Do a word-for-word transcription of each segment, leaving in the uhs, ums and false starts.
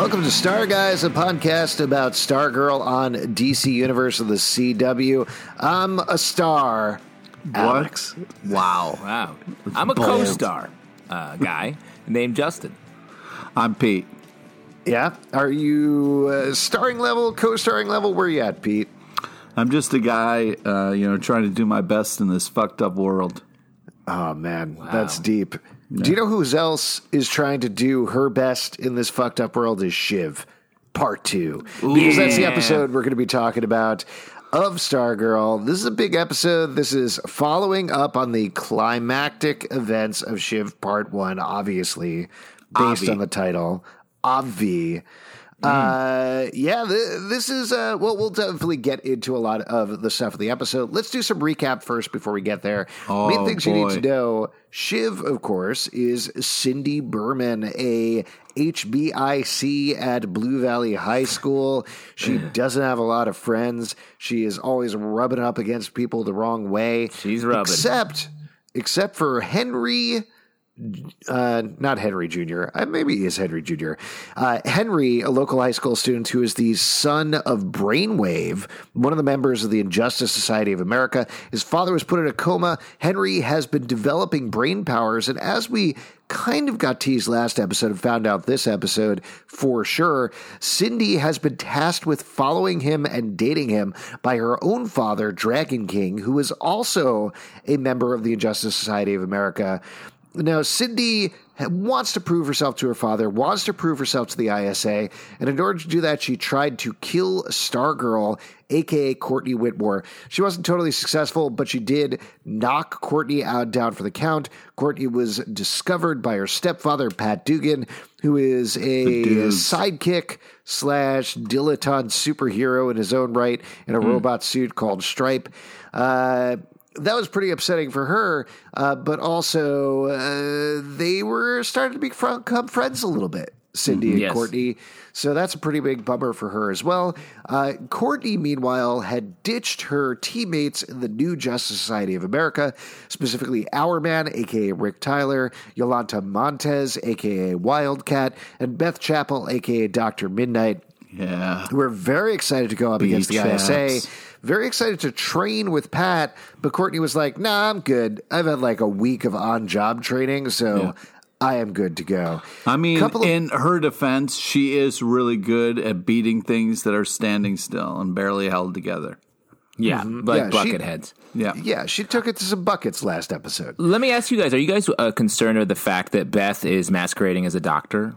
Welcome to Star Guys, a podcast about Stargirl on D C Universe of the C W. I'm a star, Alex. Wow. Wow. I'm a Bold. co-star uh, guy named Justin. I'm Pete. Yeah? Are you uh, starring level, co-starring level? Where you at, Pete? I'm just a guy, uh, you know, trying to do my best in this fucked up world. Oh, man, Wow. that's deep. Do you know who else is trying to do her best in this fucked up world is Shiv, part two. Because that's the Yeah. episode we're going to be talking about of Stargirl. This is a big episode. This is following up on the climactic events of Shiv part one, obviously, based Obvi. on the title. Obvi. Uh, yeah, th- this is, uh, well, we'll definitely get into a lot of the stuff of the episode. Let's do some recap first before we get there. Oh, Main things you need boy. to know. Shiv, of course, is Cindy Berman, a H B I C at Blue Valley High School. She doesn't have a lot of friends. She is always rubbing up against people the wrong way. She's rubbing. Except, except for Henry... Uh, not Henry Junior Uh, maybe he is Henry Junior Uh, Henry, a local high school student who is the son of Brainwave, one of the members of the Injustice Society of America. His father was put in a coma. Henry has been developing brain powers, and as we kind of got teased last episode and found out this episode for sure, Cindy has been tasked with following him and dating him by her own father, Dragon King, who is also a member of the Injustice Society of America. Now, Cindy wants to prove herself to her father, wants to prove herself to the I S A, and in order to do that, she tried to kill Stargirl, a k a. Courtney Whitmore. She wasn't totally successful, but she did knock Courtney out down for the count. Courtney was discovered by her stepfather, Pat Dugan, who is a sidekick slash dilettante superhero in his own right in a Hmm. robot suit called Stripe. Uh... That was pretty upsetting for her, uh, but also uh, they were starting to become friends a little bit, Cindy and Yes. Courtney. So that's a pretty big bummer for her as well. Uh, Courtney, meanwhile, had ditched her teammates in the new Justice Society of America, specifically Hourman, a k a. Rick Tyler, Yolanta Montez, a k a. Wildcat, and Beth Chappell, a k a. Doctor Midnight. Yeah. We're very excited to go up against the I S A. chaps. Very excited to train with Pat, but Courtney was like, nah, I'm good. I've had like a week of on-job training, so Yeah. I am good to go. I mean, Couple of- in her defense, she is really good at beating things that are standing still and barely held together. Yeah, like Yeah, she- bucket heads. Yeah. Yeah, she took it to some buckets last episode. Let me ask you guys, are you guys uh, concerned with the fact that Beth is masquerading as a doctor?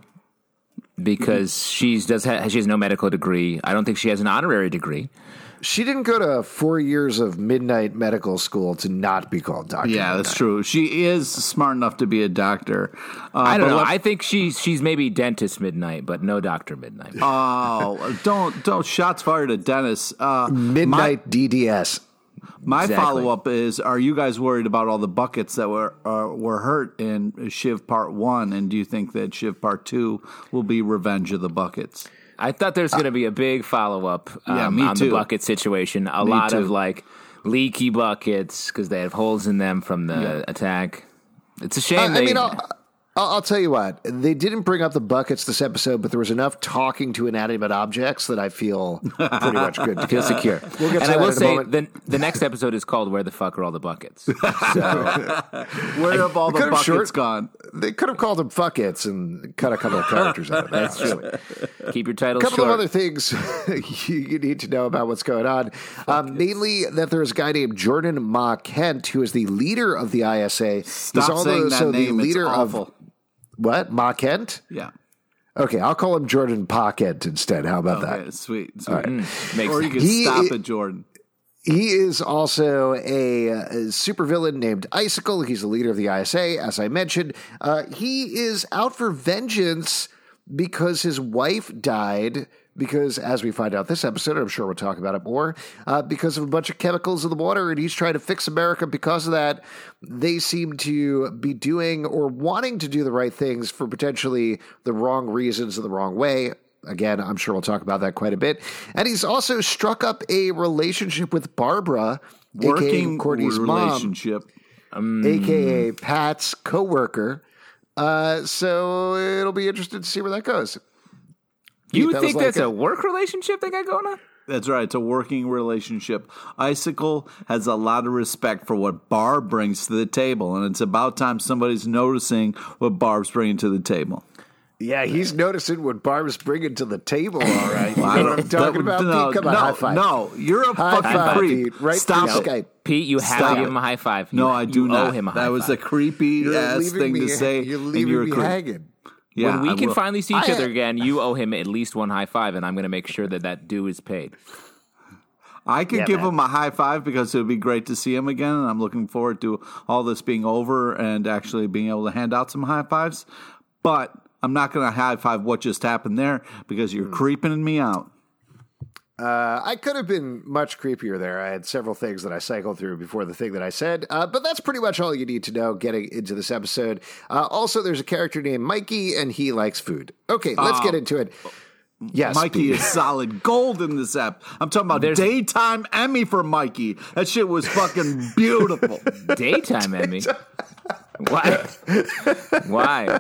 Because she's does ha- she has no medical degree. I don't think she has an honorary degree. She didn't go to four years of midnight medical school to not be called Doctor Yeah, that's true. She is smart enough to be a doctor. Uh, I don't but know. let- I think she's she's maybe dentist midnight, but no doctor midnight. Oh, don't don't shots fired at Dennis. Uh, Midnight D D S. My Exactly. follow up is: are you guys worried about all the buckets that were uh, were hurt in Shiv Part One, and do you think that Shiv Part Two will be Revenge of the Buckets? I thought there's going to be a big follow up um, Yeah, me on too. the bucket situation. A Me lot too. of like leaky buckets because they have holes in them from the attack. It's a shame. I, I they, mean, I'll, I'll I'll tell you what. They didn't bring up the buckets this episode, but there was enough talking to inanimate objects that I feel pretty much good to feel go. secure. We'll get to and I that will in a say, moment. the, the next episode is called "Where the Fuck Are All the Buckets?" So Where have all the could've buckets short- gone? They could have called them fuckets and cut a couple of characters out of that. that's true. Keep your titles A couple short. of other things you, you need to know about what's going on. Um, mainly that there's a guy named Jordan Ma Kent, who is the leader of the I S A. Stop He's saying that also name. the leader it's of awful. what? Ma Kent? Yeah. Okay, I'll call him Jordan Pa Kent instead. How about Okay, that? sweet. sweet. Mm, makes Or you sense. can He- stop at Jordan. He is also a, uh supervillain named Icicle. He's the leader of the I S A, as I mentioned. Uh, he is out for vengeance because his wife died. Because, as we find out this episode, I'm sure we'll talk about it more, uh, because of a bunch of chemicals in the water, and he's trying to fix America because of that. They seem to be doing or wanting to do the right things for potentially the wrong reasons in the wrong way. Again, I'm sure we'll talk about that quite a bit. And he's also struck up a relationship with Barbara, Working a k a. Courtney's mom, relationship. a k a. Pat's coworker. Uh, so it'll be interesting to see where that goes. You That think was like that's a, a work relationship they got going on? That's right. It's a working relationship. Icicle has a lot of respect for what Barb brings to the table, and it's about time somebody's noticing what Barb's bringing to the table. Yeah, he's noticing what Barb's bringing to the table, all right. You Well, I know what don't- I'm talking that- about, no, Pete? Come on, no, high five. No, you're a High fucking five, creep. Pete. Right Stop through it. Skype. Pete, you have Stop to give it. him a high five. No, You- I do you not. owe him a high that was five. a creepy You're ass leaving thing me, to say. You're and leaving you're a me creep. hanging. Yeah, when we I can will. finally see each I- other again, you owe him at least one high five, and I'm going to make sure that that due is paid. I could Yeah, give man. him a high five because it would be great to see him again, and I'm looking forward to all this being over and actually being able to hand out some high fives. But I'm not going to high five what just happened there because you're creeping me out. Uh, I could have been much creepier there. I had several things that I cycled through before the thing that I said, uh, but that's pretty much all you need to know getting into this episode. Uh, also, there's a character named Mikey, and he likes food. Okay, let's Oh. get into it. Yes, Mikey Pete. is solid gold in this app. I'm talking about There's- daytime Emmy for Mikey. That shit was fucking beautiful. Daytime Emmy. Why? Why?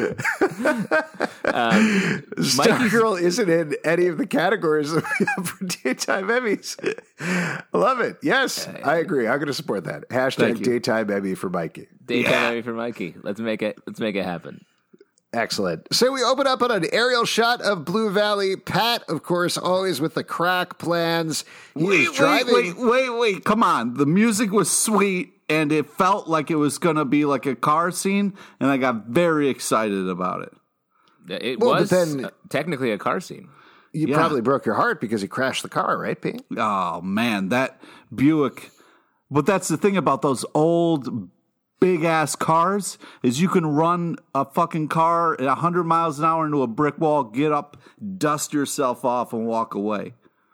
um, Mikey's Stargirl isn't in any of the categories that we have for daytime Emmys. I love it. Yes, I agree. I'm going to support that. Hashtag Thank you. daytime Emmy for Mikey. daytime Yeah. Emmy for Mikey. Let's make it. Let's make it happen. Excellent. So we open up on an aerial shot of Blue Valley. Pat, of course, always with the crack plans. He Wait, is wait, driving. wait, wait, wait. Come on. The music was sweet, and it felt like it was going to be like a car scene, and I got very excited about it. It Well, but was then- uh, technically a car scene. You Yeah. probably broke your heart because he crashed the car, right, Pete? Oh, man, that Buick. But that's the thing about those old big-ass cars is you can run a fucking car at one hundred miles an hour into a brick wall, get up, dust yourself off, and walk away.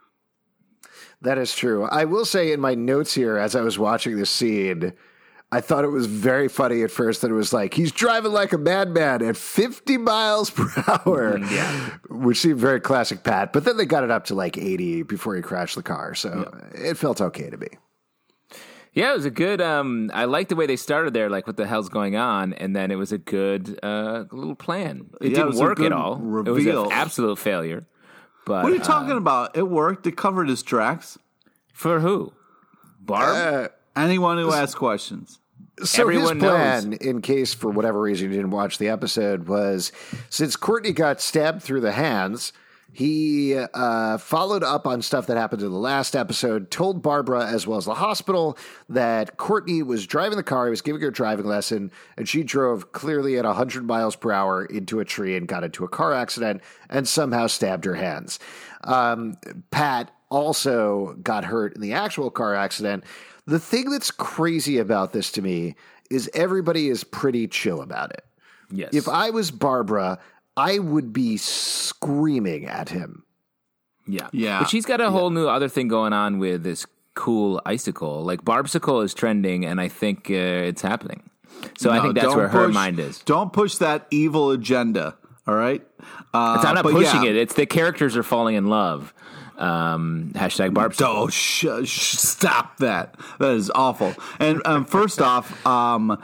That is true. I will say in my notes here, as I was watching this scene, I thought it was very funny at first that it was like, he's driving like a madman at fifty miles per hour, which seemed very classic Pat. But then they got it up to like eighty before he crashed the car. So it felt okay to me. Yeah, it was a good. Um, I liked the way they started there, like what the hell's going on, and then it was a good uh, little plan. It Yeah, it didn't was a work at good all. It was reveal. an absolute failure. But What are you uh, talking about? It worked. It covered his tracks. for who? Barb. Uh, Anyone who asks questions. So Everyone his plan, in case for whatever reason you didn't watch the episode, was since Courtney got stabbed through the hands, he uh, followed up on stuff that happened in the last episode, told Barbara as well as the hospital that Courtney was driving the car, he was giving her a driving lesson, and she drove clearly at one hundred miles per hour into a tree and got into a car accident and somehow stabbed her hands. Um, Pat also got hurt in the actual car accident. The thing that's crazy about this to me is everybody is pretty chill about it. yes. If I was Barbara, I would be screaming at him. Yeah. Yeah. But she's got a whole new other thing going on with this cool icicle. Like Barbsicle is trending, and I think uh, it's happening. So I No, think that's don't where her push- mind is. Don't push that evil agenda. All right. Uh, It's, I'm not but pushing yeah. it. It's the characters are falling in love. Um, hashtag Barbsicle. Oh, sh- sh- stop that. That is awful. And um, first off, um,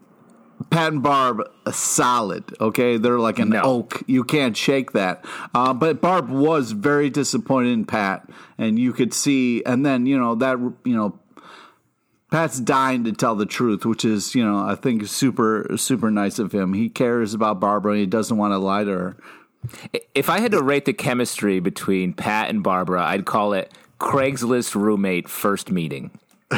Pat and Barb, uh, solid. Okay, they're like an No. oak. You can't shake that. Uh, but Barb was very disappointed in Pat, and you could see. And then you know that you know. Pat's dying to tell the truth, which is, you know, I think super, super nice of him. He cares about Barbara, and he doesn't want to lie to her. If I had to rate the chemistry between Pat and Barbara, I'd call it Craigslist roommate first meeting.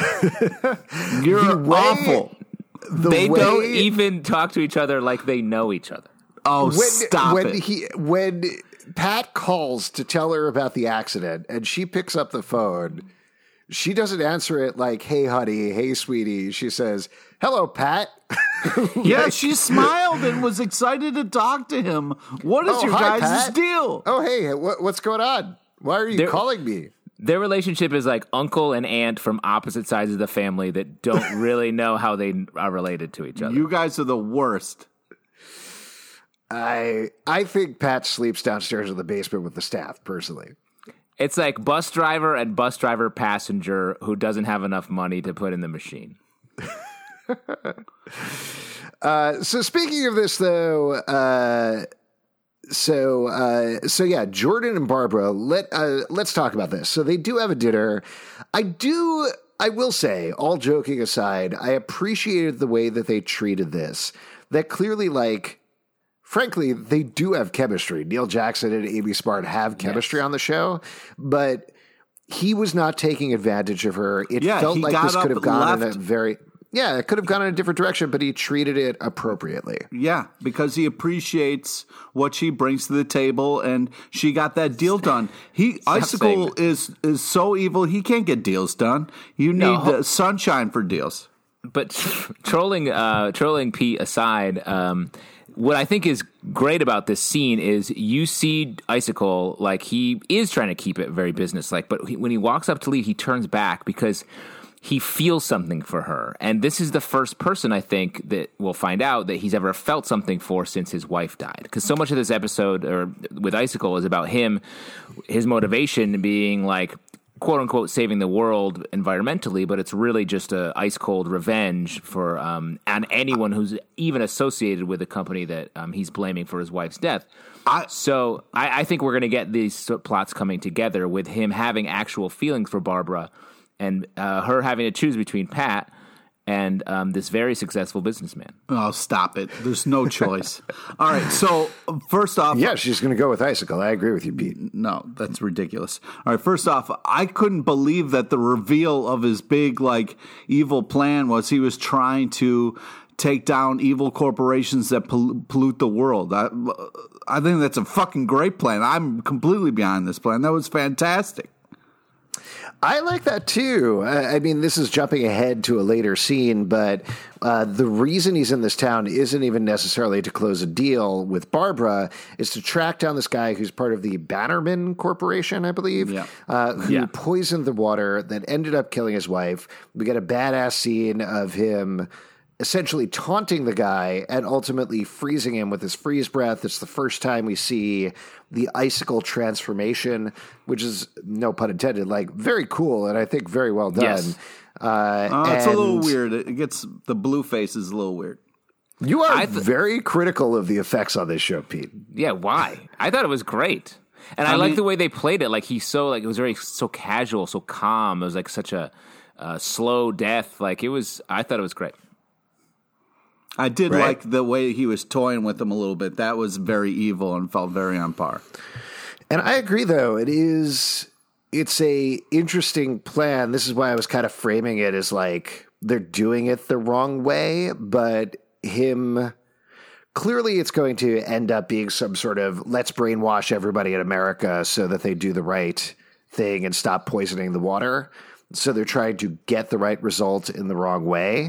You're way- awful. The They way, don't even talk to each other like they know each other. Oh, when, stop when it. He, when Pat calls to tell her about the accident and she picks up the phone, she doesn't answer it like, hey, honey, hey, sweetie. She says, hello, Pat. Yeah, she smiled and was excited to talk to him. What is Oh, your hi, guys' Pat. deal? Oh, hey, what, what's going on? Why are you There- calling me? Their relationship is like uncle and aunt from opposite sides of the family that don't really know how they are related to each other. You guys are the worst. I I think Pat sleeps downstairs in the basement with the staff, personally. It's like bus driver and bus driver passenger who doesn't have enough money to put in the machine. Uh, so speaking of this, though, uh, So, uh, so yeah, Jordan and Barbara. Let uh, let's talk about this. So they do have a dinner. I do. I will say, all joking aside, I appreciated the way that they treated this. That clearly, like, frankly, they do have chemistry. Neil Jackson and Amy Smart have chemistry yes. on the show, but he was not taking advantage of her. It yeah, felt like this could have gone left. in a very. Yeah, it could have gone in a different direction, but he treated it appropriately. Yeah, because he appreciates what she brings to the table, and she got that deal done. He Stop Icicle is is so evil, he can't get deals done. You need no, uh, sunshine for deals. But trolling, uh, trolling Pete aside, um, what I think is great about this scene is you see Icicle, like, he is trying to keep it very businesslike, but he, when he walks up to leave, he turns back because he feels something for her. And this is the first person, I think, that we'll find out that he's ever felt something for since his wife died. Because so much of this episode or with Icicle is about him, his motivation being like, quote unquote, saving the world environmentally, but it's really just a ice cold revenge for um, and anyone who's even associated with the company that um, he's blaming for his wife's death. I, so I, I think we're going to get these plots coming together with him having actual feelings for Barbara and uh, her having to choose between Pat and um, this very successful businessman. Oh, stop it. There's no choice. All right, so first off... Yeah, she's going to go with Icicle. I agree with you, Pete. No, that's ridiculous. All right, first off, I couldn't believe that the reveal of his big, like, evil plan was he was trying to take down evil corporations that pol- pollute the world. I, I think that's a fucking great plan. I'm completely behind this plan. That was fantastic. I like that too. I mean, this is jumping ahead to a later scene, but uh, the reason he's in this town isn't even necessarily to close a deal with Barbara. It's to track down this guy who's part of the Bannerman Corporation, I believe, yeah. uh, who yeah. poisoned the water that ended up killing his wife. We get a badass scene of him essentially taunting the guy and ultimately freezing him with his freeze breath. It's the first time we see the Icicle transformation, which is, no pun intended, like, very cool and I think very well done. Yes. Uh, uh, it's a little weird. It gets, the blue face is a little weird. You are th- very critical of the effects on this show, Pete. Yeah, why? I thought it was great. And I, I like mean, the way they played it. Like, he's so, like, it was very, so casual, so calm. It was like such a uh, slow death. Like, it was, I thought it was great. I did right? like the way he was toying with them a little bit. That was very evil and felt very on par. And I agree, though. It is, it's a interesting plan. This is why I was kind of framing it as like they're doing it the wrong way, but him, clearly it's going to end up being some sort of let's brainwash everybody in America so that they do the right thing and stop poisoning the water. So they're trying to get the right result in the wrong way.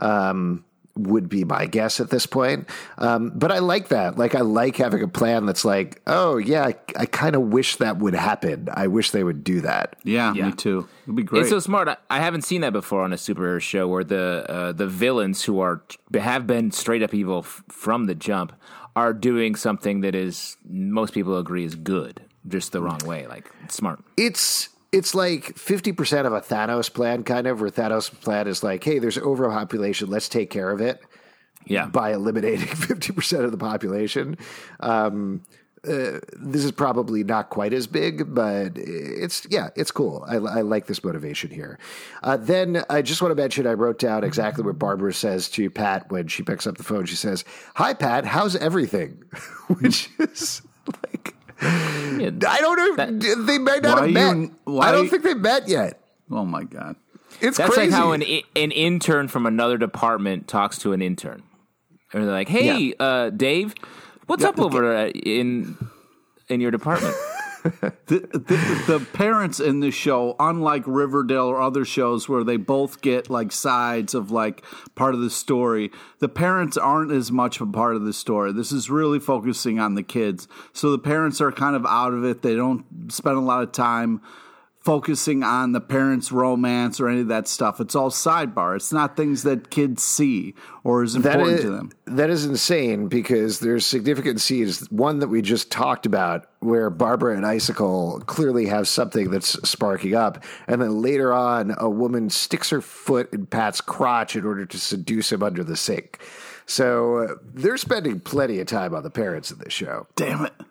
Um, would be my guess at this point. Um, but I like that. Like, I like having a plan that's like, oh, yeah, I, I kind of wish that would happen. I wish they would do that. Yeah, yeah. Me too. It'd be great. It's so smart. I, I haven't seen that before on a superhero show where the uh, the villains who are have been straight up evil f- from the jump are doing something that is, most people agree is good, just the wrong way. Like, it's smart. It's... It's like fifty percent of a Thanos plan, kind of, where Thanos' plan is like, hey, there's overpopulation. Let's take care of it yeah. by eliminating fifty percent of the population. Um, uh, this is probably not quite as big, but it's, yeah, it's cool. I, I like this motivation here. Uh, then I just want to mention, I wrote down exactly what Barbara says to Pat when she picks up the phone. She says, "Hi, Pat, how's everything?" Which is like... Yeah, I don't know. That, they might not have met. You, I don't think they met yet. Oh my god, it's that's crazy. Like how an an intern from another department talks to an intern, and they're like, "Hey, yeah. uh, Dave, what's yeah, up over uh, in in your department?" the, the, the parents in this show, unlike Riverdale or other shows where they both get like sides of like part of the story, the parents aren't as much a part of the story. This is really focusing on the kids. So the parents are kind of out of it. They don't spend a lot of time focusing on the parents' romance or any of that stuff. It's all sidebar. It's not things that kids see or is important that is, to them. That is insane because there's significant scenes, one that we just talked about, where Barbara and Icicle clearly have something that's sparking up. And then later on, a woman sticks her foot in Pat's crotch in order to seduce him under the sink. So uh, they're spending plenty of time on the parents in this show. Damn it.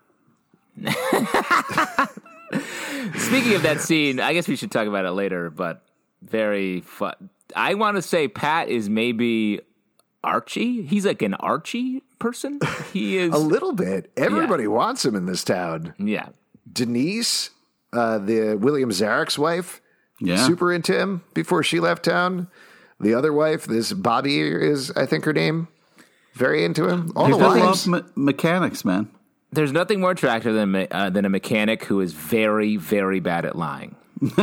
Speaking of that scene, I guess we should talk about it later, but very fun. I want to say Pat is maybe Archie. He's like an Archie person. He is A little bit. Everybody yeah. wants him in this town. Yeah. Denise, uh, the William Zarek's wife, yeah. super into him before she left town. The other wife, this Bobby is, I think her name, very into him. All There's the wives. love me- mechanics, man. There's nothing more attractive than uh, than a mechanic who is very, very bad at lying.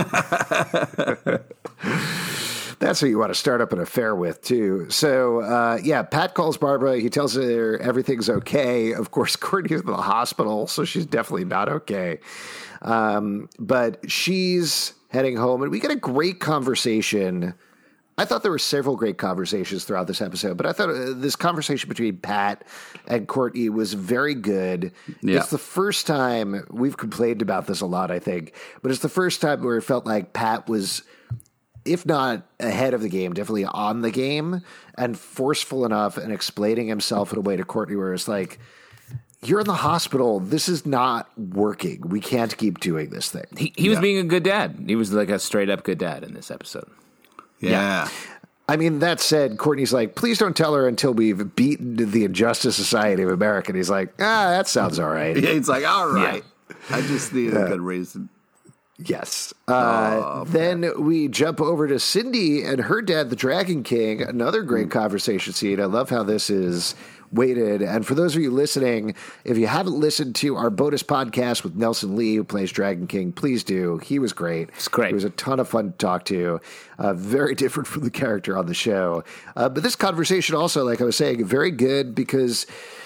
That's who you want to start up an affair with, too. So, uh, yeah, Pat calls Barbara. He tells her everything's okay. Of course, Courtney's in the hospital, so she's definitely not okay. Um, but she's heading home, and we get a great conversation. I thought there were several great conversations throughout this episode, but I thought uh, this conversation between Pat and Courtney was very good. Yeah. It's the first time, we've complained about this a lot, I think, but it's the first time where it felt like Pat was, if not ahead of the game, definitely on the game and forceful enough and explaining himself in a way to Courtney where it's like, you're in the hospital. This is not working. We can't keep doing this thing. He, he yeah. was being a good dad. He was like a straight up good dad in this episode. Yeah. yeah. I mean, that said, Courtney's like, please don't tell her until we've beaten the Injustice Society of America. And he's like, ah, that sounds all right. Yeah, he's like, all right. Yeah. I just need a good reason. Yes. Uh, oh, then we jump over to Cindy and her dad, the Dragon King. Another great mm. conversation scene. I love how this is weighted. And for those of you listening, if you haven't listened to our bonus podcast with Nelson Lee, who plays Dragon King, please do. He was great. It's great. He was a ton of fun to talk to. Uh, very different from the character on the show. Uh, but this conversation also, like I was saying, very good because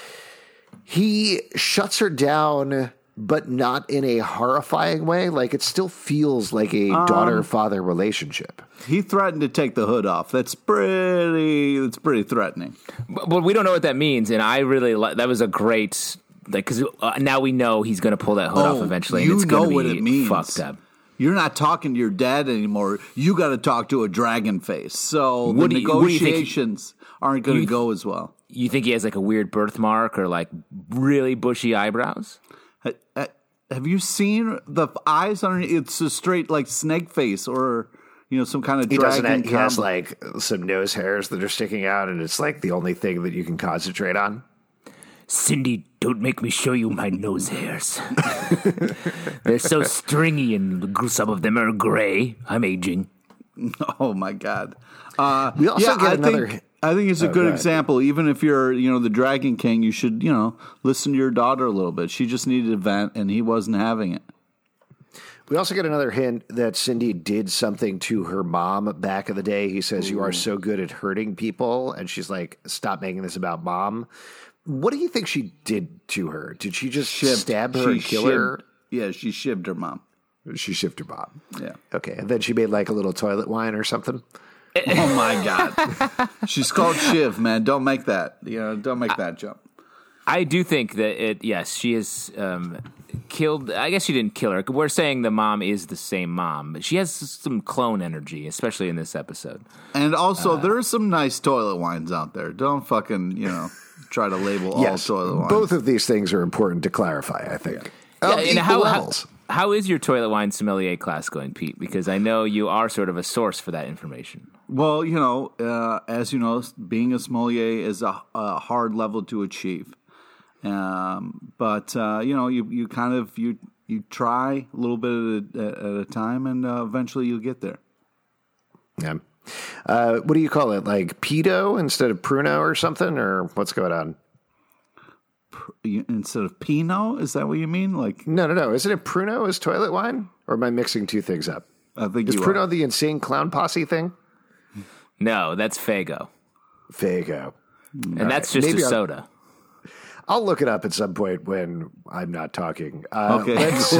he shuts her down, but not in a horrifying way. Like, it still feels like a um, daughter-father relationship. He threatened to take the hood off. That's pretty. That's pretty threatening. But, but we don't know what that means, and I really li- that was a great like because uh, now we know he's going to pull that hood oh, off eventually. You and it's know be what it means. Fucked up. You're not talking to your dad anymore. You got to talk to a dragon face. So what the do you, negotiations he, aren't going to you, go as well. You think he has like a weird birthmark or like really bushy eyebrows? Have you seen the eyes on it? It's a straight like snake face or, you know, some kind of he dragon. Doesn't, he has like some nose hairs that are sticking out, and it's like the only thing that you can concentrate on. Cindy, don't make me show you my nose hairs. They're so stringy, and some of them are gray. I'm aging. Oh my God! Uh, we also yeah, get I another. Think, I think it's a oh, good example. Even if you're, you know, the Dragon King, you should, you know, listen to your daughter a little bit. She just needed a vent, and he wasn't having it. We also get another hint that Cindy did something to her mom back in the day. He says, Ooh. "You are so good at hurting people," and she's like, "Stop making this about mom." What do you think she did to her? Did she just shivved. stab her she and kill shivved. her? Yeah, she shivved her mom. She shivved her mom. Yeah. Okay, and then she made like a little toilet wine or something. Oh my God! She's called Shiv, man. Don't make that. You know, don't make that jump. I do think that it. Yes, she is um, killed. I guess she didn't kill her. We're saying the mom is the same mom, but she has some clone energy, especially in this episode. And also, uh, there are some nice toilet wines out there. Don't fucking you know try to label yes, all toilet wines. Both of these things are important to clarify. I think. Yeah. Um, yeah, and how, how, how is your toilet wine sommelier class going, Pete? Because I know you are sort of a source for that information. Well, you know, uh, as you know, being a sommelier is a, a hard level to achieve. Um, but uh, you know, you, you kind of you you try a little bit at a, at a time, and uh, eventually you'll get there. Yeah. Uh, what do you call it? Like pedo instead of pruno or something, or what's going on? Instead of Pinot, is that what you mean? Like no, no, no. Isn't it Pruno is toilet wine, or am I mixing two things up? I think is you Pruno are. the insane clown posse thing? No, that's Faygo. Faygo, and All that's right. just Maybe a soda. I'll, I'll look it up at some point when I'm not talking. Uh, okay,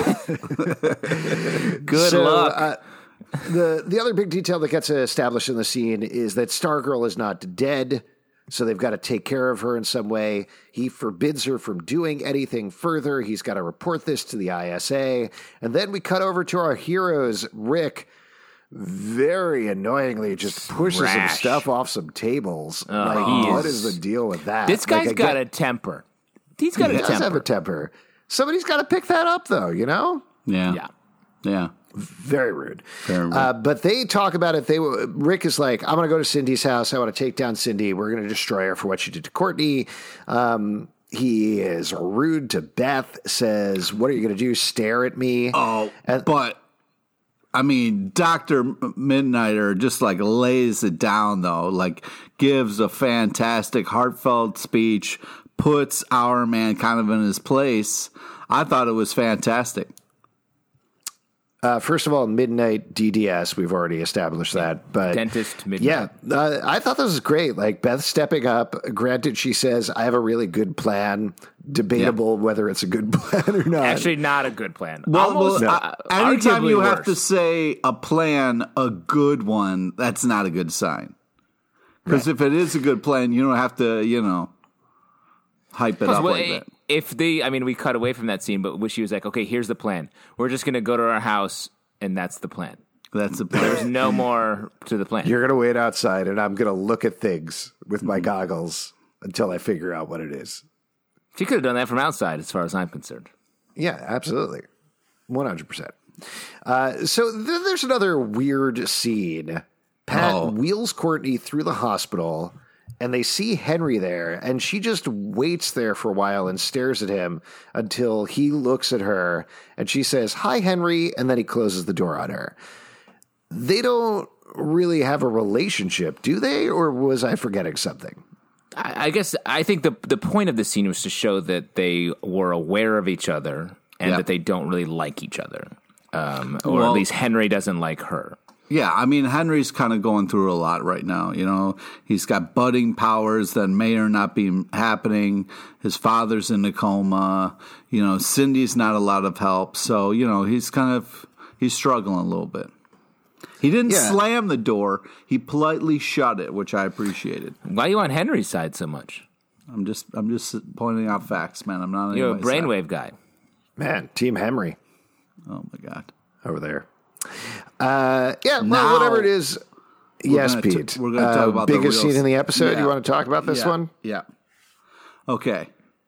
good so, luck. Uh, the the other big detail that gets established in the scene is that Stargirl is not dead. So they've got to take care of her in some way. He forbids her from doing anything further. He's got to report this to the I S A. And then we cut over to our heroes, Rick, very annoyingly just pushes some Rash. stuff off some tables. Oh, like, he what is- is the deal with that? This guy's like, I got get- a temper. He's got He a does temper. have a temper. Somebody's got to pick that up, though, you know? Yeah. Yeah. Yeah. Very rude. Very rude. Uh, but they talk about it. They Rick is like, I'm going to go to Cindy's house. I want to take down Cindy. We're going to destroy her for what she did to Courtney. Um, he is rude to Beth, says, what are you going to do? Stare at me? Oh, And- but I mean, Doctor Midnighter just like lays it down though, like gives a fantastic, heartfelt speech, puts our man kind of in his place. I thought it was fantastic. Uh, first of all, Midnight D D S, we've already established that. But Dentist Midnight. yeah, uh, I thought this was great. Like Beth stepping up. Granted, she says, I have a really good plan. Debatable whether it's a good plan or not. Actually, not a good plan. Well, Almost, well, uh, uh, anytime arguably you have worse. to say a plan, a good one, that's not a good sign. Because if it is a good plan, you don't have to, you know, hype it Plus, up well, like i- that. If they, I mean, we cut away from that scene, but when she was like, okay, here's the plan. We're just going to go to our house, and that's the plan. That's the There's plan. no more to the plan. You're going to wait outside, and I'm going to look at things with Mm-hmm. my goggles until I figure out what it is. She could have done that from outside, as far as I'm concerned. Yeah, absolutely. one hundred percent. Uh, so then there's another weird scene. Pat Oh. wheels Courtney through the hospital, and they see Henry there, and she just waits there for a while and stares at him until he looks at her, and she says, hi, Henry, and then he closes the door on her. They don't really have a relationship, do they? Or was I forgetting something? I, I guess I think the the point of the scene was to show that they were aware of each other and Yeah. that they don't really like each other, um, or Well- at least Henry doesn't like her. Yeah, I mean, Henry's kind of going through a lot right now. You know, he's got budding powers that may or not be happening. His father's in a coma. You know, Cindy's not a lot of help. So, you know, he's kind of, he's struggling a little bit. He didn't Yeah. slam the door. He politely shut it, which I appreciated. Why are you on Henry's side so much? I'm just, I'm just pointing out facts, man. I'm not on You're a anybody's side. brainwave guy. Man, Team Henry Oh my God. over there. Uh, yeah, well, Now- whatever it is. Yes, gonna t- Pete. we're gonna Uh, talk about the biggest real scene in the s- episode. Yeah. You want to talk about this yeah, one? Yeah. Okay.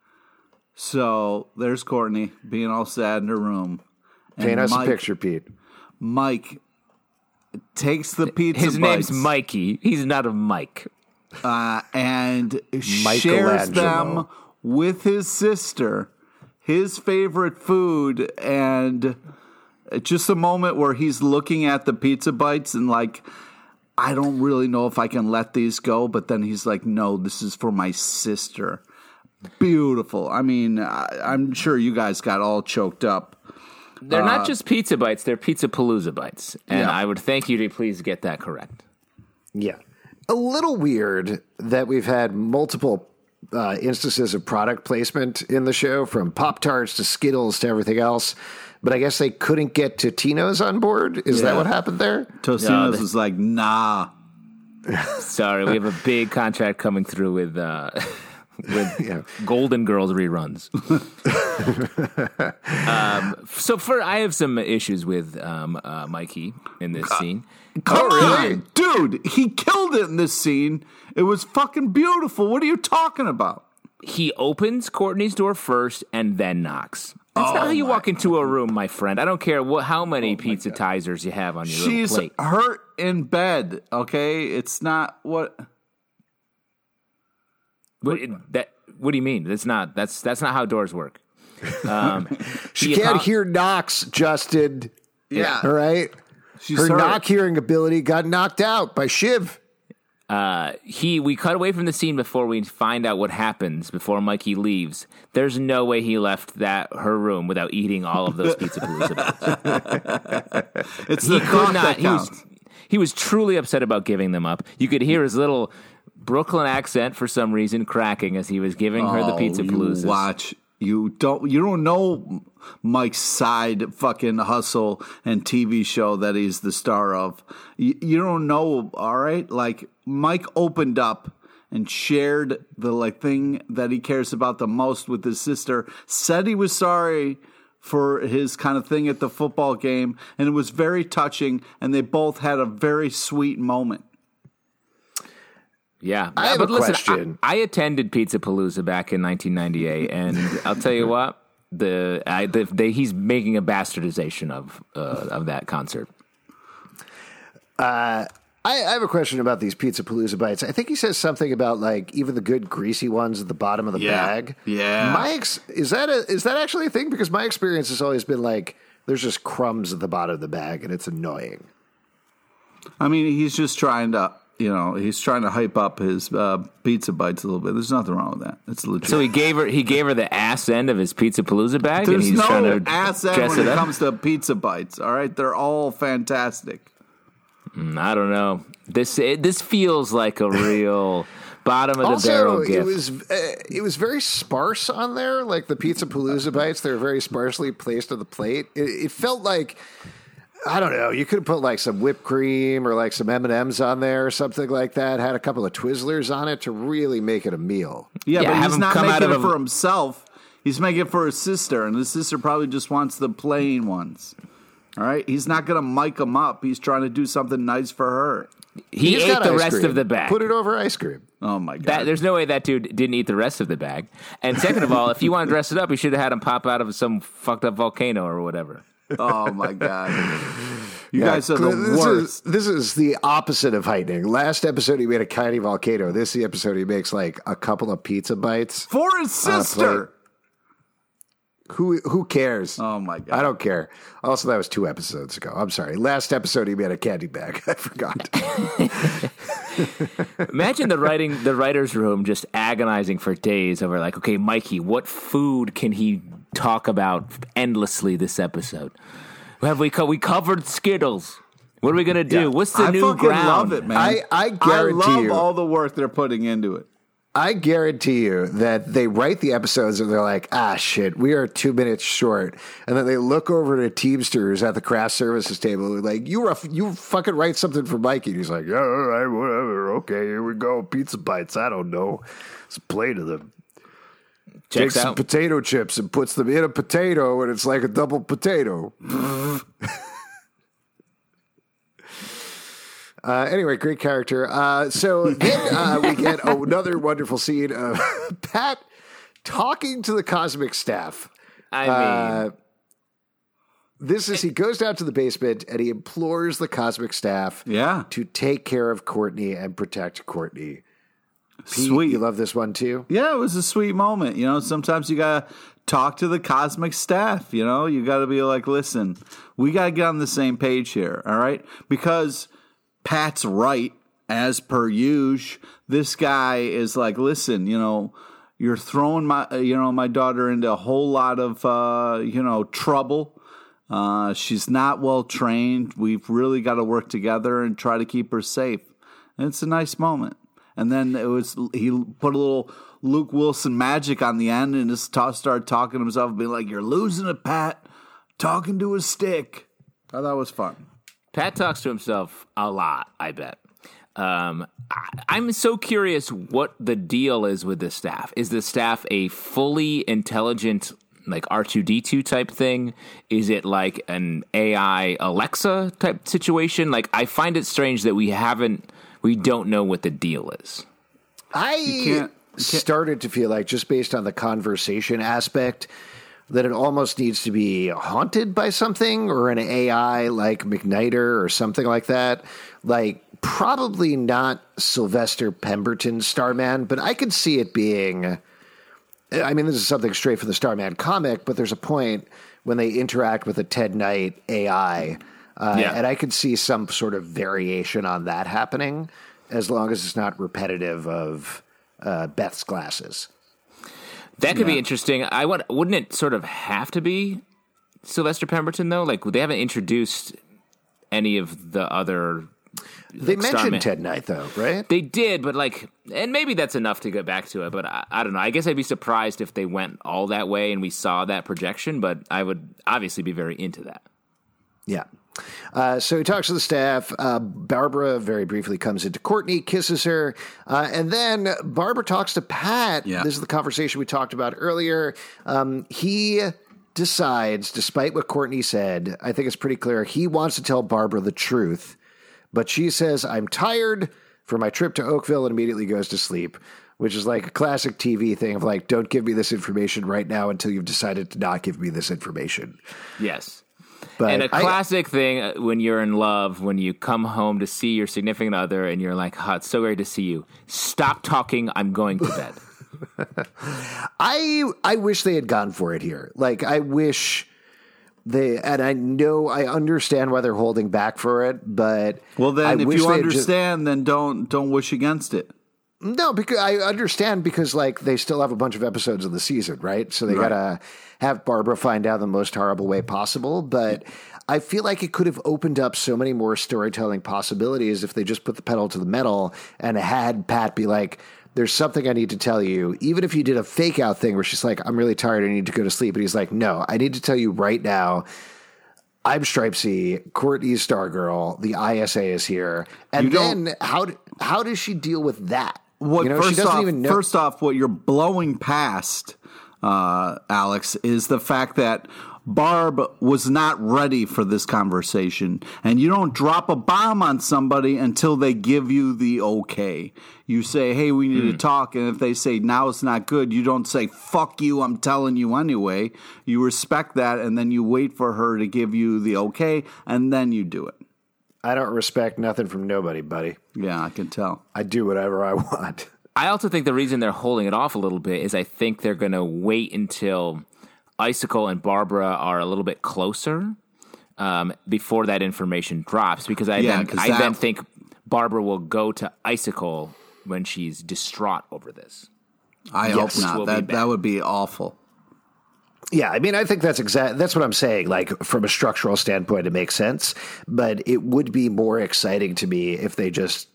So there's Courtney being all sad in her room. and Paint us Mike, a picture, Pete. Mike takes the pizza His name's bites, Mikey. He's not a Mike. uh, and shares Michelangelo. them with his sister, his favorite food, and just a moment where he's looking at the pizza bites and like, I don't really know if I can let these go, but then he's like, no, this is for my sister. Beautiful. I mean, I, I'm sure you guys got all choked up. They're not just pizza bites, they're pizza palooza bites. And Yeah. I would thank you to please get that correct. Yeah. A little weird that we've had multiple uh, instances of product placement in the show, from Pop-Tarts to Skittles to everything else. But I guess they couldn't get to Tino's on board. Is that Yeah. what happened there? Tostino's No, they- was like, nah. Sorry, we have a big contract coming through with uh, with Yeah. Golden Girls reruns. um, so for I have some issues with um, uh, Mikey in this scene. Come Oh, on, dude. He killed it in this scene. It was fucking beautiful. What are you talking about? He opens Courtney's door first and then knocks. That's Oh not how you my walk into a room, my friend. I don't care what how many pizza tizers you have on your She's little plate. hurt in bed, okay? It's not what... What, that, what do you mean? That's not that's that's not how doors work. Um, She he can't apo- hear knocks, Justin. Yeah. All right. She's Her hurt. knock hearing ability got knocked out by Shiv. Uh, he we cut away from the scene before we find out what happens before Mikey leaves. There's no way he left that her room without eating all of those pizza palooza bites. It's He the could thought not. that He was counts. he was truly upset about giving them up. You could hear his little Brooklyn accent for some reason cracking as he was giving her the Oh, pizza you paloozas. watch. You don't. You don't know Mike's side fucking hustle and T V show that he's the star of. You, you don't know. All right, like Mike opened up and shared the like thing that he cares about the most with his sister. Said he was sorry for his kind of thing at the football game, and it was very touching, and they both had a very sweet moment. Yeah, I have but a listen, question. I, I attended Pizza Palooza back in nineteen ninety-eight, and I'll tell you what, the, I, the, the he's making a bastardization of uh, of that concert. Uh, I, I have a question about these Pizza Palooza bites. I think he says something about like even the good greasy ones at the bottom of the Yeah. bag. Yeah. My ex- is that a, is that actually a thing? Because my experience has always been like there's just crumbs at the bottom of the bag, and it's annoying. I mean, he's just trying to, you know, he's trying to hype up his uh, pizza bites a little bit. There's nothing wrong with that. It's legit. So he gave her he gave her the ass end of his Pizza Palooza bag, There's and he's no trying to ass end dress when it it up. comes to pizza bites. All right, they're all fantastic. Mm, I don't know. This it, this feels like a real bottom of the Also, barrel it gift. was uh, it was very sparse on there. Like the Pizza Palooza bites, they were very sparsely placed on the plate. It, it felt like I don't know. You could have put like some whipped cream or like some M and M's on there or something like that. Had a couple of Twizzlers on it to really make it a meal. Yeah, Yeah, but have he's him not come out making of it a- for himself. He's making it for his sister, and his sister probably just wants the plain ones. All right? He's not going to mic them up. He's trying to do something nice for her. he He's ate got the ice rest cream. of the bag. Put it over ice cream. Oh, my God. That, there's no way that dude didn't eat the rest of the bag. And second of all, if you want to dress it up, you should have had him pop out of some fucked up volcano or whatever. Oh, my God. You Yeah, guys are the this worst. Is, this is the opposite of heightening. Last episode, he made a tiny volcano. This is the episode he makes like a couple of pizza bites. For his on a sister. plate. Who who cares? Oh, my God. I don't care. Also, that was two episodes ago. I'm sorry. Last episode, he made a candy bag. I forgot. Imagine the writing, the writer's room just agonizing for days over like, okay, Mikey, what food can he talk about endlessly this episode? Have we co- we covered Skittles? What are we gonna do? Yeah. What's the I new fucking ground? love it, man. I- I guarantee I love you- all the work they're putting into it. I guarantee you that they write the episodes and they're like, ah, shit, we are two minutes short. And then they look over to Teamsters at the craft services table and like, you rough, you fucking write something for Mikey. And he's like, yeah, all right, whatever. Okay, here we go. Pizza bites. I don't know. Let's play to them. Checks Takes some out. potato chips and puts them in a potato, and it's like a double potato. uh, anyway, great character. Uh, so then uh, we get another wonderful scene of Pat talking to the cosmic staff. I mean, Uh, this is he goes down to the basement and he implores the cosmic staff Yeah. to take care of Courtney and protect Courtney. Pete, Sweet. you love this one too? Yeah, it was a sweet moment. You know, sometimes you got to talk to the cosmic staff. You know, you got to be like, listen, we got to get on the same page here. All right. Because Pat's right, as per usual. This guy is like, listen, you know, you're throwing my, you know, my daughter into a whole lot of, uh, you know, trouble. Uh, she's not well trained. We've really got to work together and try to keep her safe. And it's a nice moment. And then it was he put a little Luke Wilson magic on the end and just ta- started talking to himself and being like, you're losing it, Pat. Talking to a stick. I thought it was fun. Pat talks to himself a lot, I bet. Um, I, I'm so curious what the deal is with the staff. Is the staff a fully intelligent, like R two D two type thing? Is it like an A I Alexa type situation? Like, I find it strange that we haven't, we don't know what the deal is. I can't- you can't- started to feel like, just based on the conversation aspect, that it almost needs to be haunted by something or an A I like McNider or something like that. Like, probably not Sylvester Pemberton Starman, but I could see it being. I mean, this is something straight from the Starman comic, but there's a point when they interact with a Ted Knight A I, uh, Yeah. and I could see some sort of variation on that happening, as long as it's not repetitive of uh, Beth's glasses. That could be interesting. I want, wouldn't it sort of have to be Sylvester Pemberton though? Like, they haven't introduced any of the other. They like, mentioned Starman. Ted Knight, though, right? They did, but like, and maybe that's enough to get back to it. But I, I don't know. I guess I'd be surprised if they went all that way and we saw that projection. But I would obviously be very into that. Yeah. Uh, so he talks to the staff. Uh, Barbara very briefly comes into Courtney, kisses her, uh, and then Barbara talks to Pat. Yeah. This is the conversation we talked about earlier. Um, he decides, despite what Courtney said, I think it's pretty clear, he wants to tell Barbara the truth. But she says, I'm tired for my trip to Oakville, and immediately goes to sleep, which is like a classic T V thing of like, don't give me this information right now until you've decided to not give me this information. Yes. But and a I, classic thing when you're in love, when you come home to see your significant other and you're like, oh, it's so great to see you. Stop talking. I'm going to bed. I I wish they had gone for it here. Like, I wish they, and I know, I understand why they're holding back for it, but well, then I if wish you they had understand, just, then don't don't wish against it. No, because I understand because like they still have a bunch of episodes of the season, right? So they Right. gotta have Barbara find out the most horrible way possible. But I feel like it could have opened up so many more storytelling possibilities if they just put the pedal to the metal and had Pat be like, there's something I need to tell you. Even if you did a fake out thing where she's like, I'm really tired, I need to go to sleep. And he's like, no, I need to tell you right now, I'm Stripesy, Courtney's Stargirl, the I S A is here. And You then don't- how how does she deal with that? What You know, first she doesn't off, even know. first off, what you're blowing past, uh, Alex, is the fact that Barb was not ready for this conversation, and you don't drop a bomb on somebody until they give you the okay. You say, "Hey, we need Hmm. to talk," and if they say now it's not good, you don't say "fuck you," I'm telling you anyway. You respect that, and then you wait for her to give you the okay, and then you do it. I don't respect nothing from nobody, buddy. Yeah, I can tell. I do whatever I want. I also think the reason they're holding it off a little bit is I think they're going to wait until Icicle and Barbara are a little bit closer um, before that information drops, because I, Yeah, then, 'cause I that- then think Barbara will go to Icicle when she's distraught over this. I Yes, hope will not. be That bad. that would be awful. Yeah, I mean, I think that's exact. That's what I'm saying. Like, from a structural standpoint, it makes sense. But it would be more exciting to me if they just,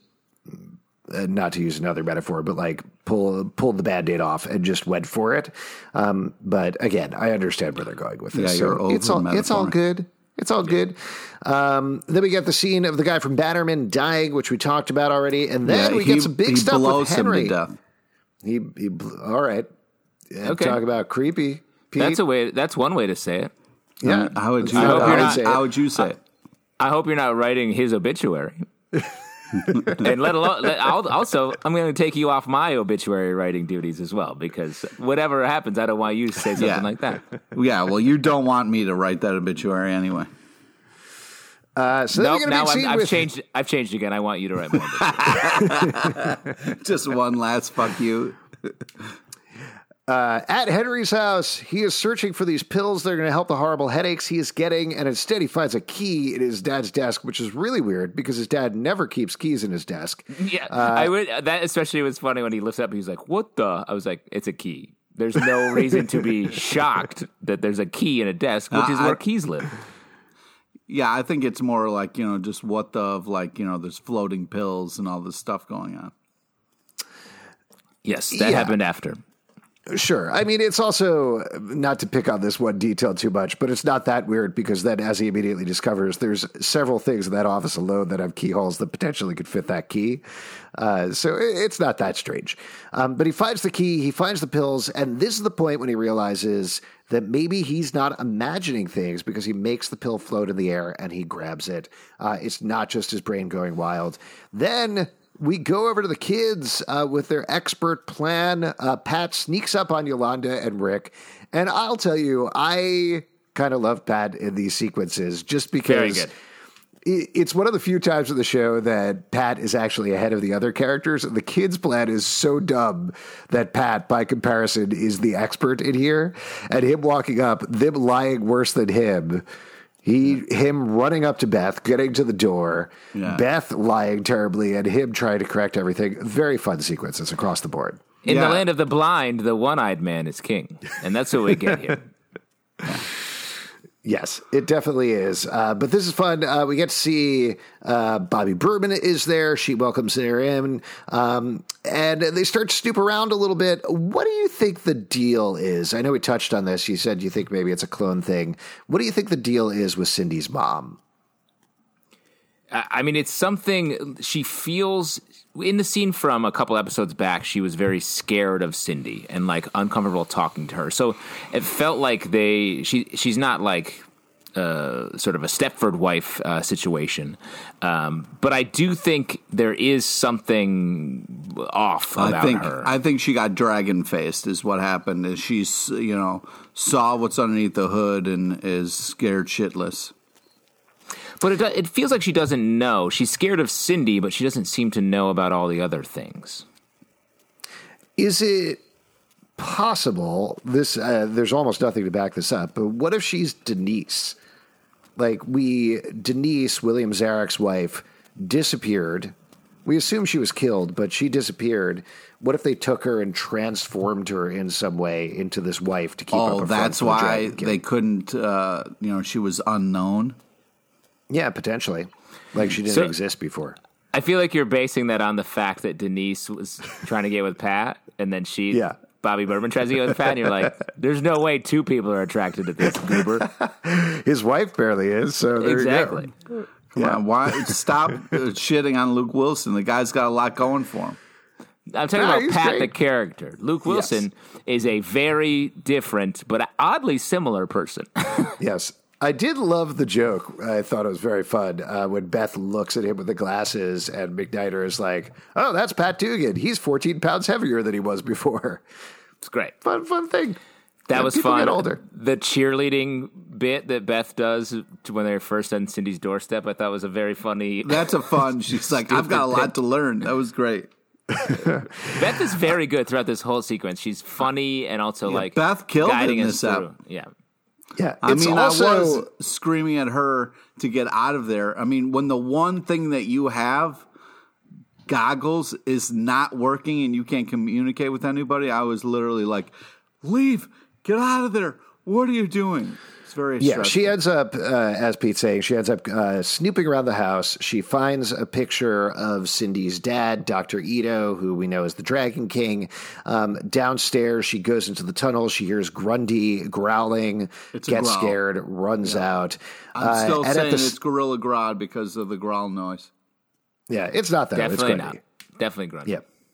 uh, not to use another metaphor, but like pull pulled the Band-Aid off and just went for it. Um, but again, I understand where they're going with this. Yeah, you're so it's all over it's all metaphor. good. It's all good. Um, then we get the scene of the guy from Bannerman dying, which we talked about already, and then Yeah, we he- get some big he stuff blows with him to Henry. death. He, he bl- all right. And Okay. Talk about creepy. Pete. That's a way. That's one way to say it. Yeah. Um, how would you? I hope how, you're would- not- how would you say it? I hope you're not writing his obituary. And let alone, let, I'll, also, I'm going to take you off my obituary writing duties as well, because whatever happens, I don't want you to say something Yeah. like that. Yeah, well, you don't want me to write that obituary anyway. Uh, so then Nope, we get a now big I'm, scene I've with changed. I've changed again. I want you to write my obituary. Just one last fuck you. uh, at Henry's house. He is searching for these pills that are going to help the horrible headaches he is getting, and instead he finds a key in his dad's desk, which is really weird because his dad never keeps keys in his desk. Yeah, I would. That especially was funny when he lifts up. He's like, "What the?" I was like, "It's a key." There's no reason to be shocked that there's a key in a desk, which Uh, is I- where keys live. Yeah, I think it's more like, you know, just what the, of like, you know, there's floating pills and all this stuff going on. Yes, that Yeah. happened after. Sure. I mean, it's also not to pick on this one detail too much, but it's not that weird because then, as he immediately discovers, there's several things in that office alone that have keyholes that potentially could fit that key. Uh, so it- it's not that strange. Um, but he finds the key, he finds the pills, and this is the point when he realizes that maybe he's not imagining things because he makes the pill float in the air and he grabs it. Uh, it's not just his brain going wild. Then we go over to the kids uh, with their expert plan. Uh, Pat sneaks up on Yolanda and Rick. And I'll tell you, I kind of love Pat in these sequences just because Very good. it- it's one of the few times in the show that Pat is actually ahead of the other characters. And the kids' plan is so dumb that Pat, by comparison, is the expert in here. And him walking up, them lying worse than him. He, him running up to Beth, getting to the door, Yeah. Beth lying terribly, and him trying to correct everything. Very fun sequences across the board. In Yeah. the land of the blind, the one-eyed man is king, and that's what we get here. Yes, it definitely is. Uh, but this is fun. Uh, we get to see uh, Bobby Berman is there. She welcomes her in. Um, and they start to snoop around a little bit. What do you think the deal is? I know we touched on this. You said you think maybe it's a clone thing. What do you think the deal is with Cindy's mom? I I mean, it's something she feels in the scene from a couple episodes back. She was very scared of Cindy and like uncomfortable talking to her. So it felt like they she she's not like uh, sort of a Stepford wife uh, situation. Um, but I do think there is something off about I think, her. I think she got dragon faced is what happened. Is she's you know saw what's underneath the hood and is scared shitless. But it, do- it feels like she doesn't know. She's scared of Cindy, but she doesn't seem to know about all the other things. Is it possible this? Uh, there's almost nothing to back this up. But what if she's Denise? Like we, Denise, William Zarek's wife, disappeared. We assume she was killed, but she disappeared. What if they took her and transformed her in some way into this wife to keep up a Oh, front that's for the why Dragon King? they couldn't. Uh, you know, she was unknown. Yeah, potentially. Like she didn't So- exist before. I feel like you're basing that on the fact that Denise was trying to get with Pat, and then she, Yeah. Bobby Berman, tries to get with Pat, and you're like, there's no way two people are attracted to this goober. His wife barely is, so there Exactly. you go. Come on, why stop uh, shitting on Luke Wilson? The guy's got a lot going for him. I'm talking No, about he's Pat, great. the character. Luke Wilson is a very different, but oddly similar person. Yes. I did love the joke. I thought it was very fun uh, when Beth looks at him with the glasses and McNider is like, oh, that's Pat Dugan. He's fourteen pounds heavier than he was before. It's great. Fun, fun thing. That Yeah, was people fun. get older. The cheerleading bit that Beth does to when they're first on Cindy's doorstep, I thought was a very funny. That's a fun. She's like, I've got a lot to learn. That was great. Beth is very good throughout this whole sequence. She's funny and also like Beth killed it guiding in us this through. ep. Yeah. Yeah. I It's mean, also, I was screaming at her to get out of there. I mean, when the one thing that you have, goggles, is not working and you can't communicate with anybody, I was literally like, leave, get out of there. What are you doing? It's very Yeah, stressful. she ends up, uh, as Pete's saying, she ends up uh, snooping around the house. She finds a picture of Cindy's dad, Doctor Ito, who we know is the Dragon King. Um, downstairs, she goes into the tunnel. She hears Grundy growling, It's a gets growl. scared, runs out. I'm Uh, still and at saying the s- it's Gorilla Grodd because of the growl noise. Yeah, it's not that. Definitely it's not. Grundy. Definitely Grundy. Yeah.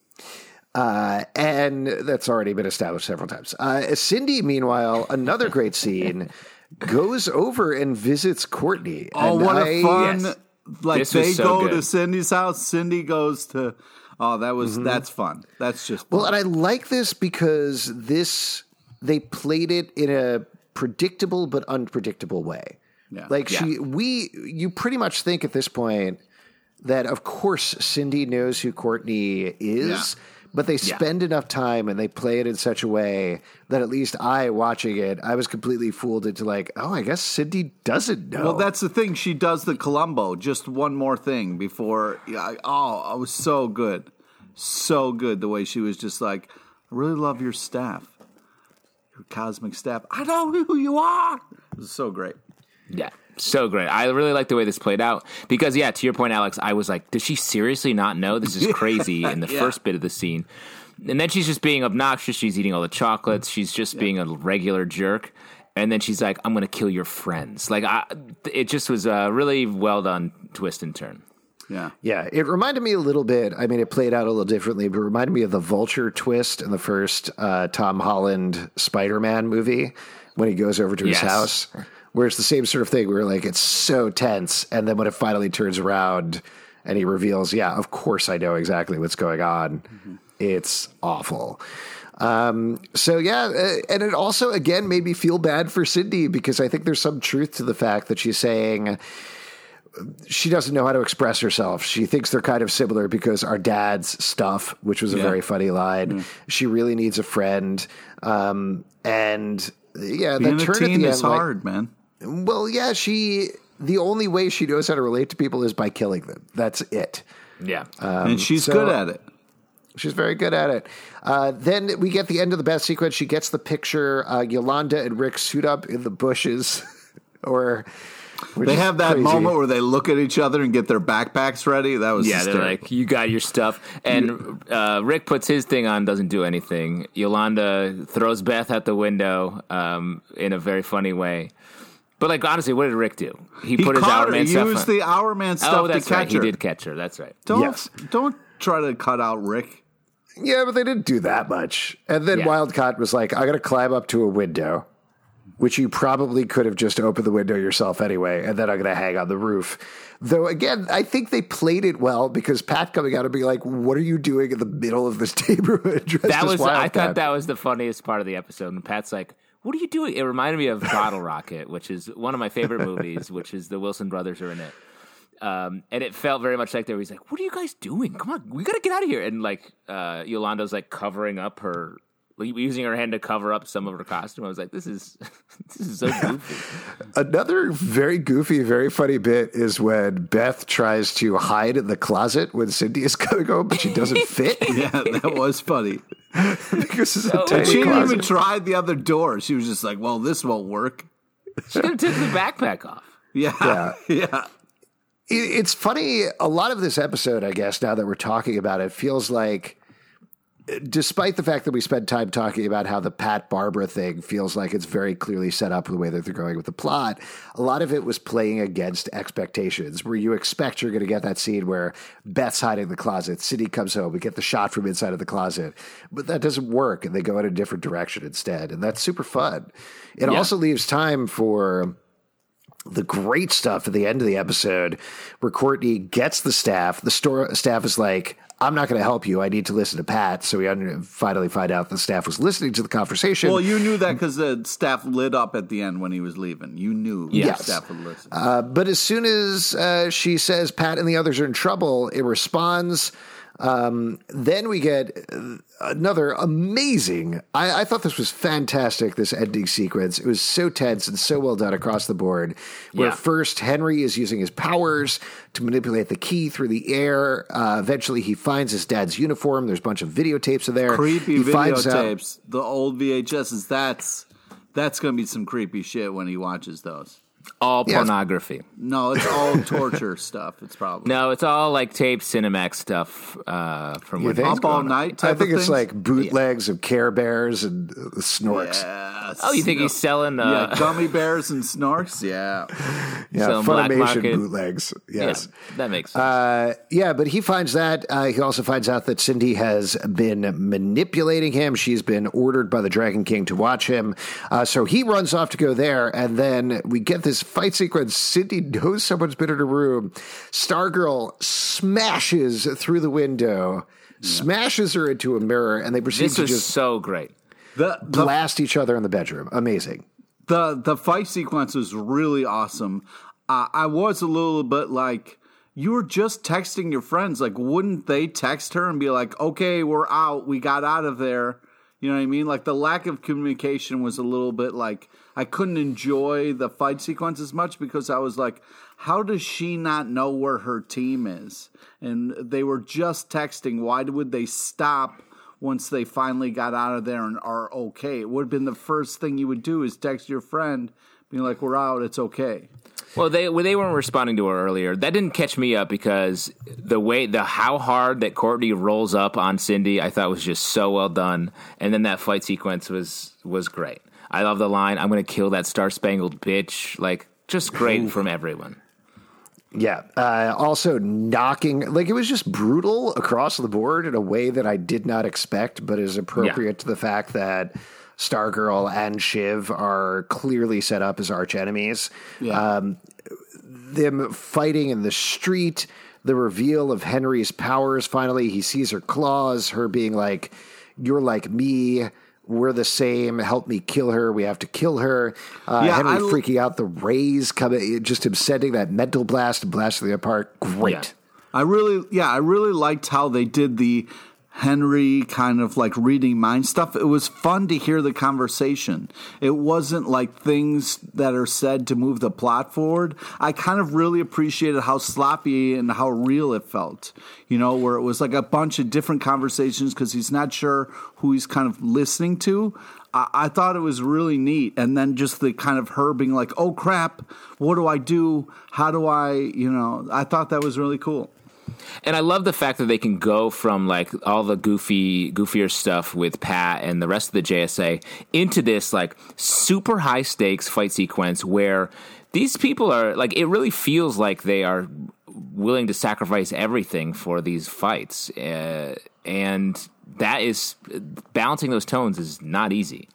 Uh, and that's already been established several times. Uh, Cindy, meanwhile, another great scene, goes over and visits Courtney. Oh, And what I- a fun! yes. Like This was they so go good. to Cindy's house. Cindy goes to. Oh, that was that's fun. That's just fun. Well, and I like this because this they played it in a predictable but unpredictable way. Yeah. Like Yeah. she, we, you pretty much think at this point that of course Cindy knows who Courtney is. Yeah. But they spend enough time and they play it in such a way that at least I, watching it, I was completely fooled into like, oh, I guess Cindy doesn't know. Well, that's the thing. She does the Columbo. Just one more thing before. Yeah, I- oh, it was so good, so good. The way she was just like, I really love your staff, your cosmic staff. I know who you are. It was so great. Yeah, so great. I really like the way this played out because, yeah, to your point, Alex, I was like, does she seriously not know? This is crazy in the Yeah. first bit of the scene. And then she's just being obnoxious. She's eating all the chocolates. She's just being a regular jerk. And then she's like, I'm going to kill your friends. Like, I, it just was a really well done twist and turn. Yeah. Yeah, it reminded me a little bit. I mean, it played out a little differently, but it reminded me of the Vulture twist in the first uh, Tom Holland Spider-Man movie when he goes over to his Yes. house, where it's the same sort of thing where like it's so tense, and then when it finally turns around and he reveals, yeah, of course I know exactly what's going on. Mm-hmm. It's awful. Um, so yeah, uh, and it also again made me feel bad for Cindy because I think there's some truth to the fact that she's saying she doesn't know how to express herself. She thinks they're kind of similar because our dad's stuff, which was a Yeah. very funny line. She really needs a friend. Um, and yeah, Being the a turn at teen the is end, like- hard, man. well, yeah, she, the only way she knows how to relate to people is by killing them. That's it. Yeah. and she's so- good at it. She's very good at it. Uh, then we get the end of the best sequence. She gets the picture. Uh, Yolanda and Rick suit up in the bushes, or which They is have that crazy. moment where they look at each other and get their backpacks ready. That was Yeah, they're hysterical. like, you got your stuff. And uh, Rick puts his thing on, doesn't do anything. Yolanda throws Beth out the window um, in a very funny way. But like honestly, what did Rick do? He, put his caught Hour her. Man He stuff used on. the Hour Man stuff Oh, to that's catch right. her. He did catch her. That's right. Don't Yes. don't try to cut out Rick. Yeah, but they didn't do that much. And then Yeah. Wildcott was like, I got to climb up to a window, which you probably could have just opened the window yourself anyway, and then I'm going to hang on the roof. Though, again, I think they played it well because Pat coming out and being like, what are you doing in the middle of this neighborhood dressed That as was. Wildcat? I thought that was the funniest part of the episode. And Pat's like, "What are you doing?" It reminded me of Bottle Rocket, which is one of my favorite movies. Which is the Wilson brothers are in it, um, and it felt very much like that. Where he's like, "What are you guys doing? Come on, we gotta get out of here!" And like uh, Yolanda's like covering up her, like, using her hand to cover up some of her costume. I was like, "This is this is so goofy." Another very goofy, very funny bit is when Beth tries to hide in the closet when Cindy is going home, but she doesn't fit Yeah, that was funny. because it's a So- tiny She didn't closet. even try the other door. She was just like, well, this won't work. She could have taken the backpack off. Yeah. Yeah. Yeah. It- It's funny. A lot of this episode, I guess, now that we're talking about it, feels like, despite the fact that we spent time talking about how the Pat Barbara thing feels like it's very clearly set up the way that they're going with the plot, a lot of it was playing against expectations, where you expect you're going to get that scene where Beth's hiding in the closet, Cindy comes home, we get the shot from inside of the closet, but that doesn't work, and they go in a different direction instead, and that's super fun. It Yeah. also leaves time for the great stuff at the end of the episode where Courtney gets the staff. The store staff is like, I'm not going to help you. I need to listen to Pat. So we un- finally find out the staff was listening to the conversation. Well, you knew that because the staff lit up at the end when he was leaving. You knew Yes. the staff would listen. Uh, but as soon as uh, she says Pat and the others are in trouble, it responds. Um, then we get uh, another amazing. I, I thought this was fantastic. This ending sequence. It was so tense and so well done across the board. Where Yeah. first Henry is using his powers to manipulate the key through the air. Uh, eventually, he finds his dad's uniform. There's a bunch of videotapes of there. Creepy He finds out- videotapes. The old V H Ss. That's that's going to be some creepy shit when he watches those. All Yeah, it's- pornography. No, it's all torture stuff. It's probably. No, it's all like tape Cinemax stuff uh, from You when think? I was Up all growing up. night type I think of it's things? like bootlegs of Care Bears and uh, Snorks. Yes. Oh, you think he's selling? Uh, yeah, gummy bears and snorks? Yeah. Yeah, Some black Funimation market- bootlegs. Yes. Yeah, that makes sense. Uh, yeah, but he finds that. Uh, he also finds out that Cindy has been manipulating him. She's been ordered by the Dragon King to watch him. Uh, so he runs off to go there. And then we get this fight sequence. Cindy knows someone's been in her room. Stargirl smashes through the window, smashes her into a mirror, and they proceed this to was just so great. The, the blast each other in the bedroom. Amazing. the the fight sequence was really awesome. Uh, I was a little bit like, you were just texting your friends. Like, wouldn't they text her and be like, okay, we're out. We got out of there. You know what I mean? Like, the lack of communication was a little bit like, I couldn't enjoy the fight sequence as much because I was like, how does she not know where her team is? And they were just texting. Why would they stop once they finally got out of there and are okay? It would have been the first thing you would do is text your friend, being like, we're out, it's okay. Well, they well, they weren't responding to her earlier. That didn't catch me up because the way the how hard that Courtney rolls up on Cindy, I thought was just so well done. And then that fight sequence was was great. I love the line, "I'm going to kill that Star Spangled bitch." Like, just great Ooh. From everyone. Yeah. Uh, also knocking, like, it was just brutal across the board in a way that I did not expect, but is appropriate yeah. to the fact that Stargirl and Shiv are clearly set up as arch enemies. Yeah. Um, them fighting in the street, the reveal of Henry's powers. Finally, he sees her claws, her being like, "You're like me. We're the same. Help me kill her. We have to kill her." Uh, yeah, Henry I, freaking out. The rays coming, just him sending that mental blast and blasting them apart. Great. Yeah. I really, yeah, I really liked how they did the Henry kind of like reading mind stuff. It was fun to hear the conversation. It wasn't like things that are said to move the plot forward. I kind of really appreciated how sloppy and how real it felt, you know, where it was like a bunch of different conversations because he's not sure who he's kind of listening to. I, I thought it was really neat. And then just the kind of her being like, oh crap, what do I do? How do I, you know, I thought that was really cool. And I love the fact that they can go from like all the goofy, goofier stuff with Pat and the rest of the J S A into this like super high stakes fight sequence where these people are like, it really feels like they are willing to sacrifice everything for these fights. Uh, and that is, balancing those tones is not easy.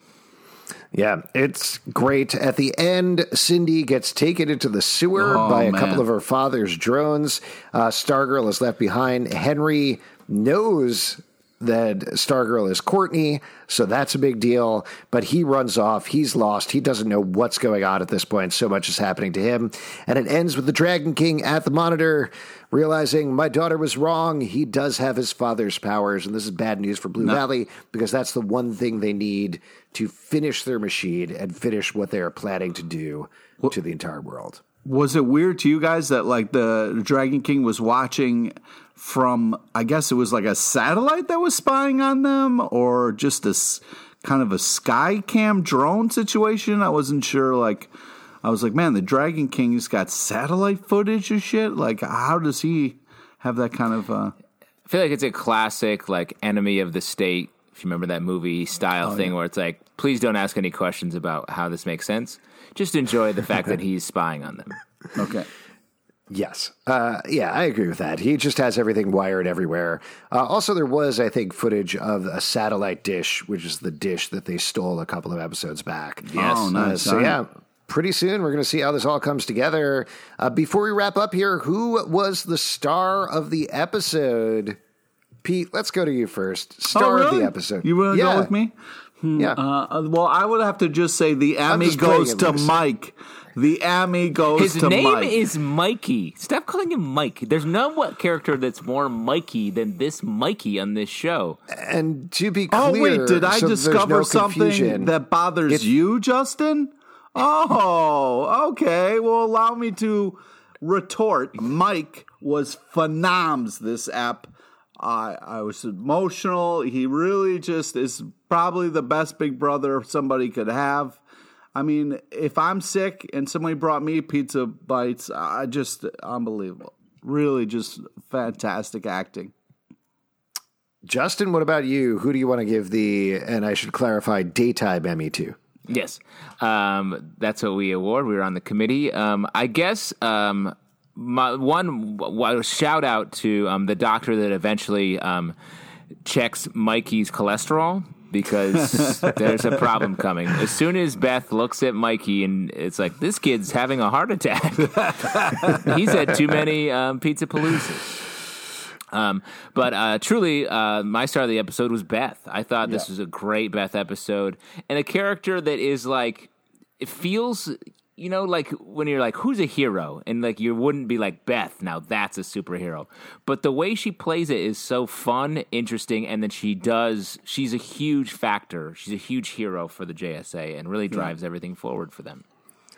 Yeah, it's great. At the end, Cindy gets taken into the sewer Oh, by a man. couple of her father's drones. Uh, Stargirl is left behind. Henry knows that Stargirl is Courtney, so that's a big deal. But he runs off. He's lost. He doesn't know what's going on at this point. So much is happening to him. And it ends with the Dragon King at the monitor, realizing my daughter was wrong. He does have his father's powers, and this is bad news for Blue No. Valley because that's the one thing they need to finish their machine and finish what they are planning to do to the entire world. Was it weird to you guys that like the Dragon King was watching from, I guess it was like a satellite that was spying on them, or just a s- kind of a sky cam drone situation? I wasn't sure. Like, I was like, man, the Dragon King's got satellite footage or shit. Like, how does he have that kind of? Uh... I feel like it's a classic like enemy of the state, if you remember that movie style Oh, thing yeah. where it's like, please don't ask any questions about how this makes sense. Just enjoy the fact that he's spying on them. Okay. Yes. Uh, yeah, I agree with that. He just has everything wired everywhere. Uh, also, there was, I think, footage of a satellite dish, which is the dish that they stole a couple of episodes back. Yes. Oh, Uh, nice. so, yeah, pretty soon we're going to see how this all comes together. Uh, before we wrap up here, who was the star of the episode? Pete, let's go to you first. Star oh, really? of the episode. You want to yeah. go with me? Yeah. Uh, well, I would have to just say the Emmy just playing goes it to loose. Mike. The Emmy goes His to name Mike. is Mikey. Stop calling him Mike. There's no what character that's more Mikey than this Mikey on this show. And to be clear, Oh, wait, did I so there's discover no something confusion, that bothers It's- you, Justin? Oh, okay. Well, allow me to retort. Mike was phenoms this ep. I I was emotional. He really just is probably the best big brother somebody could have. I mean, if I'm sick and somebody brought me pizza bites, I just unbelievable. Really just fantastic acting. Justin, what about you? Who do you want to give the, and I should clarify, daytime Emmy to? Yes, um, that's what we award. We were on the committee. Um, I guess um, my one w- shout out to um, the doctor that eventually um, checks Mikey's cholesterol because there's a problem coming. As soon as Beth looks at Mikey and it's like, this kid's having a heart attack. He's had too many um, Pizza Paloozas. Um, but uh, truly, uh, my star of the episode was Beth. I thought this Yeah. was a great Beth episode, and a character that is like, it feels, you know, like when you're like, who's a hero? And like, you wouldn't be like, Beth, now that's a superhero. But the way she plays it is so fun, interesting, and then she does, she's a huge factor. She's a huge hero for the J S A and really drives everything forward for them.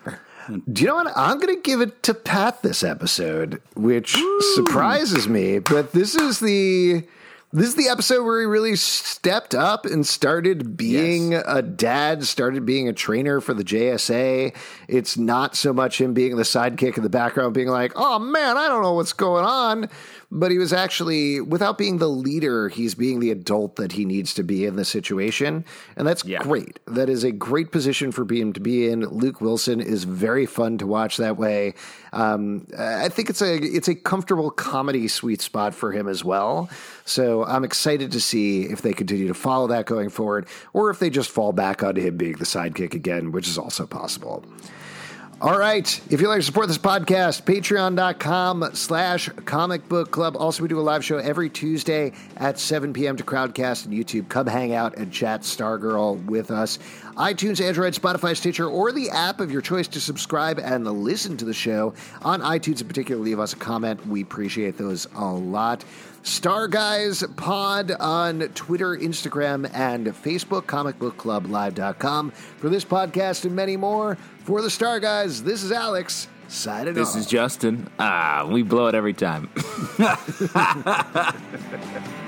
Do you know what? I'm going to give it to Pat this episode, which surprises me. But this is the this is the episode where he really stepped up and started being Yes. a dad, started being a trainer for the J S A. It's not so much him being the sidekick in the background, being like, "Oh man, I don't know what's going on." But he was actually, without being the leader, he's being the adult that he needs to be in the situation. And that's Yeah. great. That is a great position for him to be in. Luke Wilson is very fun to watch that way. Um, I think it's a it's a comfortable comedy sweet spot for him as well. So I'm excited to see if they continue to follow that going forward, or if they just fall back onto him being the sidekick again, which is also possible. All right. If you'd like to support this podcast, patreon.com slash comic book club. Also, we do a live show every Tuesday at seven p.m. to Crowdcast and YouTube. Come hang out and chat Stargirl with us. iTunes, Android, Spotify, Stitcher, or the app of your choice to subscribe and listen to the show. On iTunes in particular, leave us a comment. We appreciate those a lot. Star Guys Pod on Twitter, Instagram, and Facebook, comic book club live dot com. For this podcast and many more, for the Star Guys, this is Alex, signing This off. is Justin. Ah, we blow it every time.